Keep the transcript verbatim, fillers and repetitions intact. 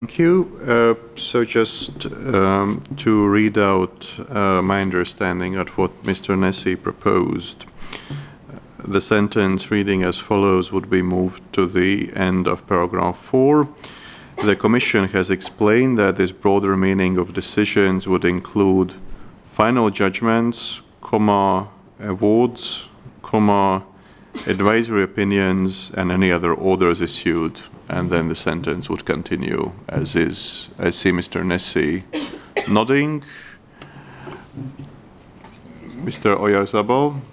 Thank you. Uh, so just um, to read out uh, my understanding of what Mister Nessie proposed, the sentence reading as follows would be moved to the end of paragraph four. The Commission has explained that this broader meaning of decisions would include final judgments, comma, awards, comma, advisory opinions, and any other orders issued. And then the sentence would continue as is. I see Mister Nessie nodding. Mister Oyarzabal?